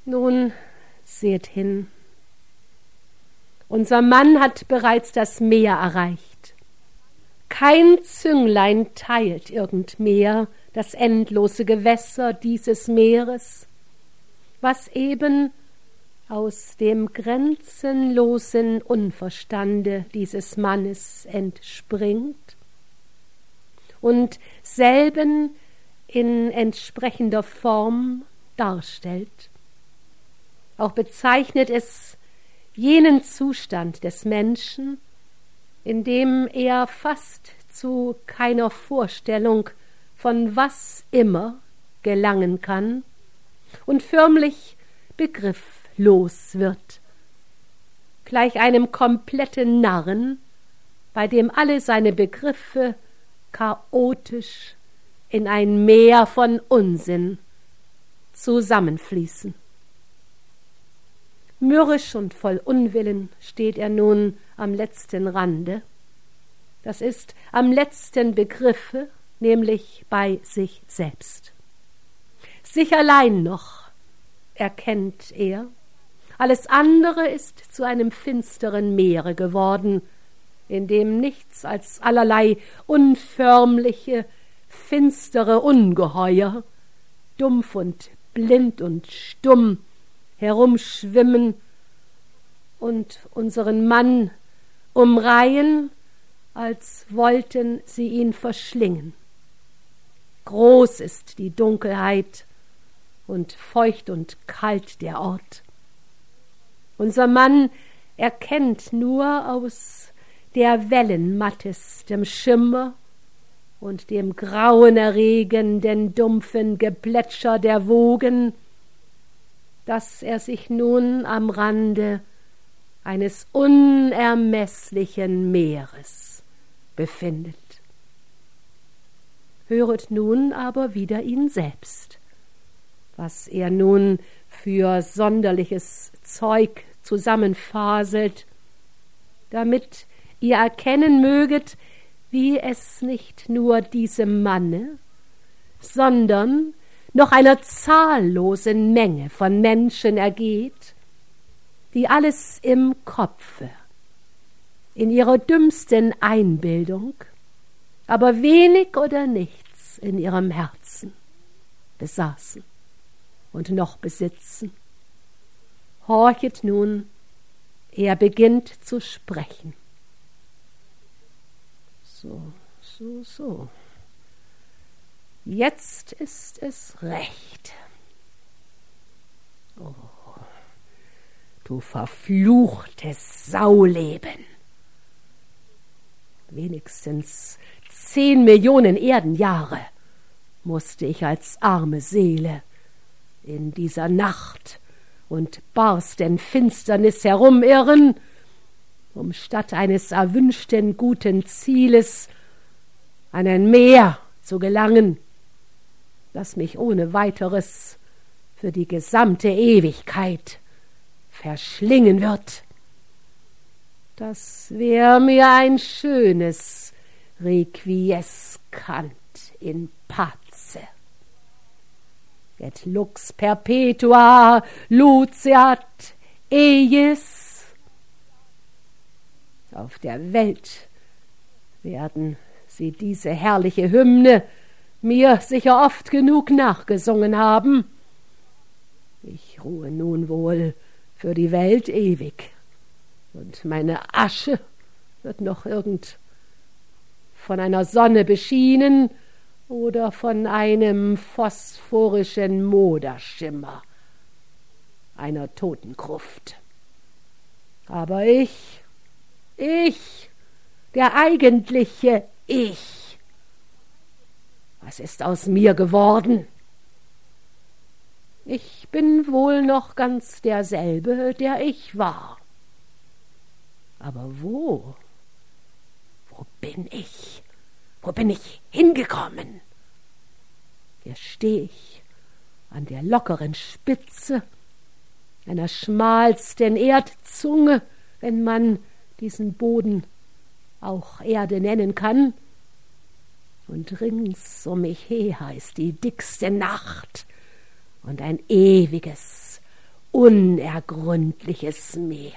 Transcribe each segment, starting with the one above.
Nun, seht hin. Unser Mann hat bereits das Meer erreicht. Kein Zünglein teilt irgend mehr das endlose Gewässer dieses Meeres, was eben aus dem grenzenlosen Unverstande dieses Mannes entspringt und selben in entsprechender Form darstellt. Auch bezeichnet es jenen Zustand des Menschen, in dem er fast zu keiner Vorstellung von was immer gelangen kann und förmlich begrifflos wird, gleich einem kompletten Narren, bei dem alle seine Begriffe chaotisch in ein Meer von Unsinn zusammenfließen. Mürrisch und voll Unwillen steht er nun am letzten Rande, das ist am letzten Begriffe, nämlich bei sich selbst. Sich allein noch erkennt er, alles andere ist zu einem finsteren Meere geworden, in dem nichts als allerlei unförmliche, finstere Ungeheuer, dumpf und blind und stumm, herumschwimmen und unseren Mann umreihen, als wollten sie ihn verschlingen. Groß ist die Dunkelheit und feucht und kalt der Ort. Unser Mann erkennt nur aus der wellenmattestem Schimmer und dem grauenerregenden, dumpfen Geplätscher der Wogen, dass er sich nun am Rande eines unermeßlichen Meeres befindet. Höret nun aber wieder ihn selbst, was er nun für sonderliches Zeug zusammenfaselt, damit ihr erkennen möget, wie es nicht nur diesem Manne, sondern noch einer zahllosen Menge von Menschen ergeht, die alles im Kopfe, in ihrer dümmsten Einbildung, aber wenig oder nichts in ihrem Herzen besaßen und noch besitzen. Horchet nun, er beginnt zu sprechen. So. Jetzt ist es recht. Oh, du verfluchtes Sauleben. Wenigstens 10 Millionen Erdenjahre musste ich als arme Seele in dieser Nacht und barsten Finsternis herumirren, um statt eines erwünschten guten Zieles an ein Meer zu gelangen, das mich ohne weiteres für die gesamte Ewigkeit verschlingen wird. Das wär mir ein schönes Requiescant in pace. Et lux perpetua luceat eius. Auf der Welt werden sie diese herrliche Hymne mir sicher oft genug nachgesungen haben. Ich ruhe nun wohl für die Welt ewig, und meine Asche wird noch irgend von einer Sonne beschienen oder von einem phosphorischen Moderschimmer einer Totengruft. Aber ich, der eigentliche Ich, was ist aus mir geworden? Ich bin wohl noch ganz derselbe, der ich war. Aber wo bin ich? Wo bin ich hingekommen? Hier steh ich an der lockeren Spitze einer schmalsten Erdzunge, wenn man diesen Boden auch Erde nennen kann. Und rings mich her ist die dickste Nacht und ein ewiges, unergründliches Meer.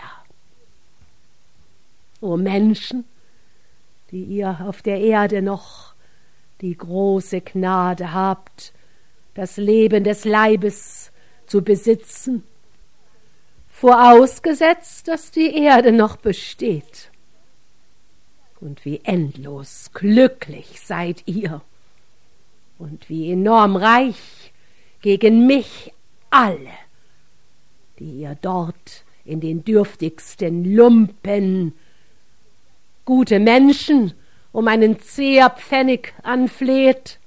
O Menschen, die ihr auf der Erde noch die große Gnade habt, das Leben des Leibes zu besitzen, vorausgesetzt, dass die Erde noch besteht. Und wie endlos glücklich seid ihr und wie enorm reich gegen mich alle, die ihr dort in den dürftigsten Lumpen gute Menschen um einen Zehrpfennig anfleht.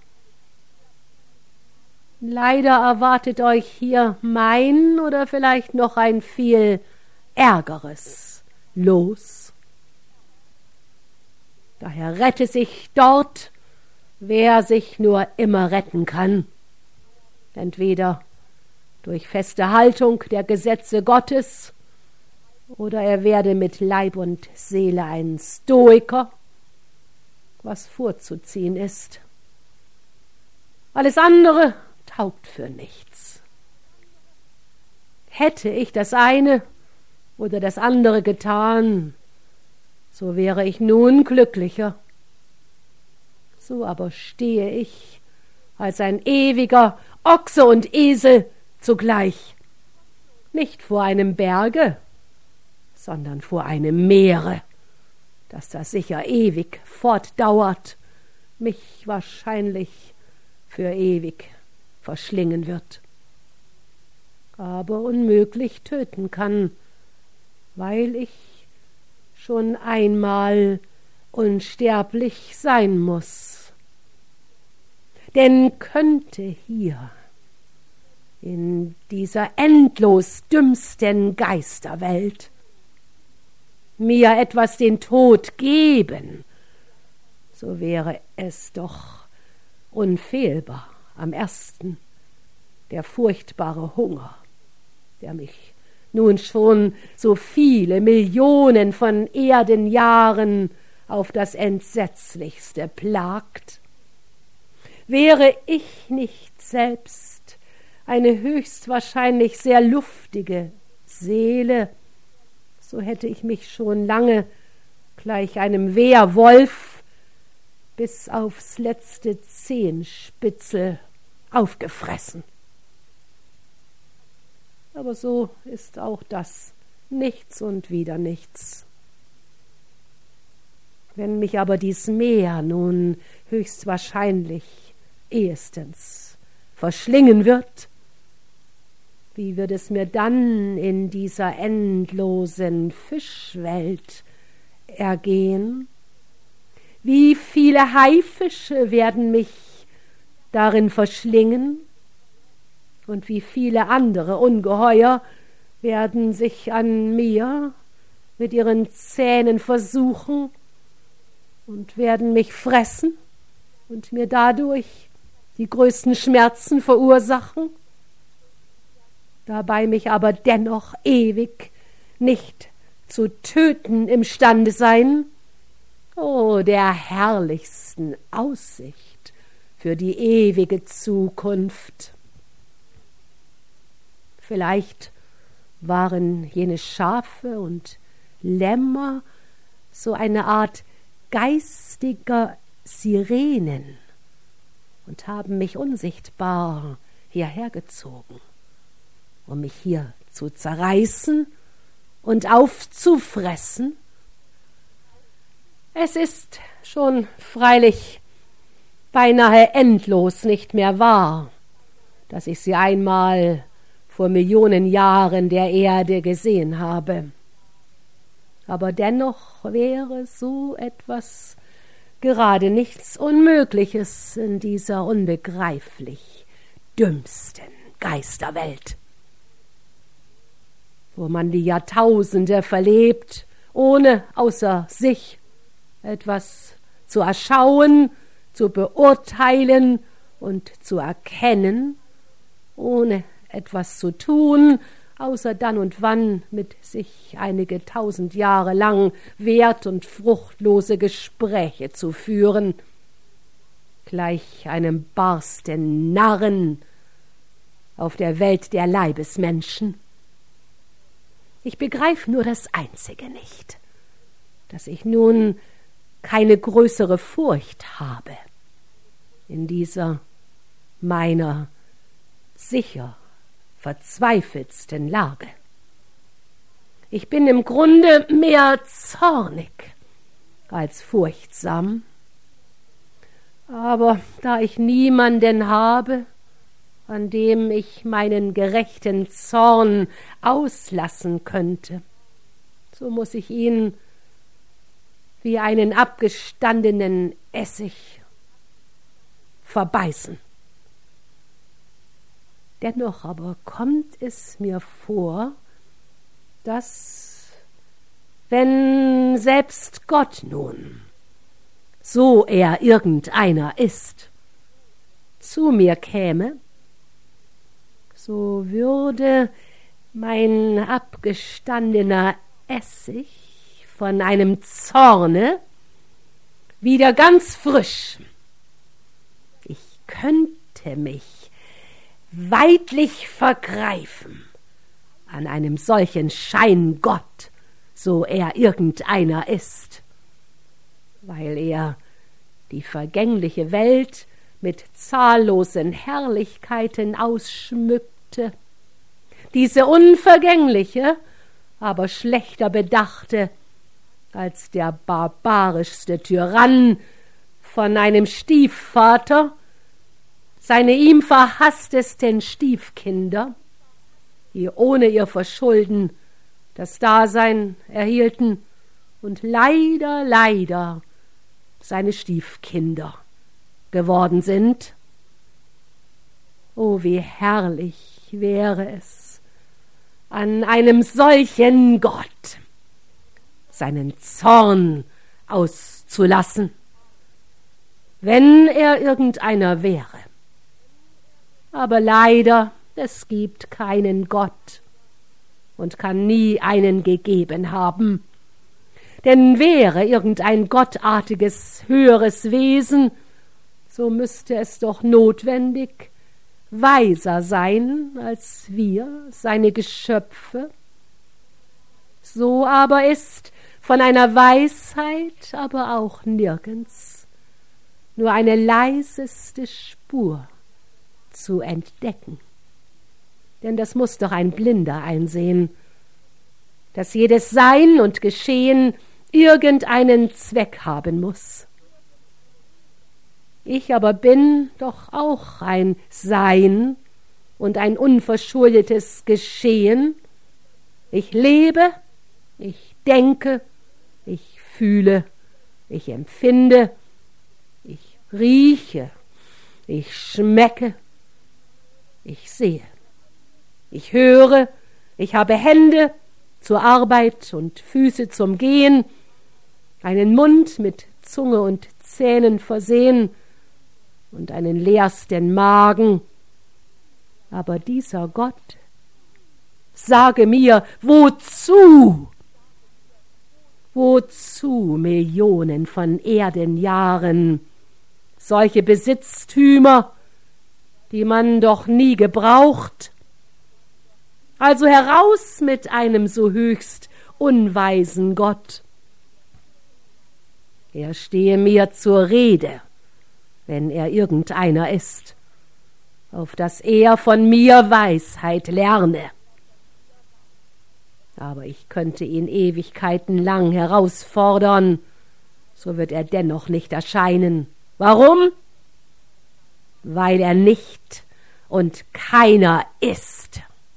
Leider erwartet euch hier mein oder vielleicht noch ein viel ärgeres Los. Daher rette sich dort, wer sich nur immer retten kann, entweder durch feste Haltung der Gesetze Gottes oder er werde mit Leib und Seele ein Stoiker, was vorzuziehen ist. Alles andere taugt für nichts. Hätte ich das eine oder das andere getan, so wäre ich nun glücklicher. So aber stehe ich als ein ewiger Ochse und Esel zugleich, nicht vor einem Berge, sondern vor einem Meere, das da sicher ewig fortdauert, mich wahrscheinlich für ewig verschlingen wird, aber unmöglich töten kann, weil ich schon einmal unsterblich sein muß. Denn könnte hier in dieser endlos dümmsten Geisterwelt mir etwas den Tod geben, so wäre es doch unfehlbar am ersten der furchtbare Hunger, der mich nun schon so viele Millionen von Erdenjahren auf das Entsetzlichste plagt. Wäre ich nicht selbst eine höchstwahrscheinlich sehr luftige Seele, so hätte ich mich schon lange gleich einem Wehrwolf bis aufs letzte Zehenspitzel aufgefressen. Aber so ist auch das nichts und wieder nichts. Wenn mich aber dies Meer nun höchstwahrscheinlich ehestens verschlingen wird, wie wird es mir dann in dieser endlosen Fischwelt ergehen? Wie viele Haifische werden mich darin verschlingen? Und wie viele andere Ungeheuer werden sich an mir mit ihren Zähnen versuchen und werden mich fressen und mir dadurch die größten Schmerzen verursachen, dabei mich aber dennoch ewig nicht zu töten imstande sein? Oh, der herrlichsten Aussicht für die ewige Zukunft! Vielleicht waren jene Schafe und Lämmer so eine Art geistiger Sirenen und haben mich unsichtbar hierher gezogen, um mich hier zu zerreißen und aufzufressen. Es ist schon freilich beinahe endlos nicht mehr wahr, dass ich sie einmal vor Millionen Jahren der Erde gesehen habe. Aber dennoch wäre so etwas gerade nichts Unmögliches in dieser unbegreiflich dümmsten Geisterwelt, wo man die Jahrtausende verlebt, ohne außer sich etwas zu erschauen, zu beurteilen und zu erkennen, ohne etwas zu tun, außer dann und wann mit sich einige tausend Jahre lang wert- und fruchtlose Gespräche zu führen, gleich einem barsten Narren auf der Welt der Leibesmenschen. Ich begreife nur das Einzige nicht, dass ich nun keine größere Furcht habe in dieser meiner sicher verzweifeltsten Lage. Ich bin im Grunde mehr zornig als furchtsam, aber da ich niemanden habe, an dem ich meinen gerechten Zorn auslassen könnte, so muß ich ihn wie einen abgestandenen Essig verbeißen. Dennoch aber kommt es mir vor, dass, wenn selbst Gott nun, so er irgendeiner ist, zu mir käme, so würde mein abgestandener Essig von einem Zorne wieder ganz frisch. Ich könnte mich weidlich vergreifen an einem solchen Scheingott, so er irgendeiner ist, weil er die vergängliche Welt mit zahllosen Herrlichkeiten ausschmückte, diese unvergängliche, aber schlechter bedachte als der barbarischste Tyrann von einem Stiefvater seine ihm verhasstesten Stiefkinder, die ohne ihr Verschulden das Dasein erhielten und leider seine Stiefkinder geworden sind. Oh, wie herrlich wäre es, an einem solchen Gott seinen Zorn auszulassen, wenn er irgendeiner wäre. Aber leider, es gibt keinen Gott und kann nie einen gegeben haben. Denn wäre irgendein gottartiges, höheres Wesen, so müsste es doch notwendig weiser sein als wir, seine Geschöpfe. So aber ist von einer Weisheit aber auch nirgends nur eine leiseste Spur zu entdecken. Denn das muß doch ein Blinder einsehen, dass jedes Sein und Geschehen irgendeinen Zweck haben muß. Ich aber bin doch auch ein Sein und ein unverschuldetes Geschehen. Ich lebe, ich denke, ich fühle, ich empfinde, ich rieche, ich schmecke, ich sehe, ich höre, ich habe Hände zur Arbeit und Füße zum Gehen, einen Mund mit Zunge und Zähnen versehen und einen leersten Magen. Aber dieser Gott, sage mir, wozu? Wozu Millionen von Erdenjahren, solche Besitztümer, die man doch nie gebraucht? Also heraus mit einem so höchst unweisen Gott. Er stehe mir zur Rede, wenn er irgendeiner ist, auf dass er von mir Weisheit lerne. Aber ich könnte ihn ewigkeitenlang herausfordern, so wird er dennoch nicht erscheinen. Warum? Weil er nicht und keiner ist.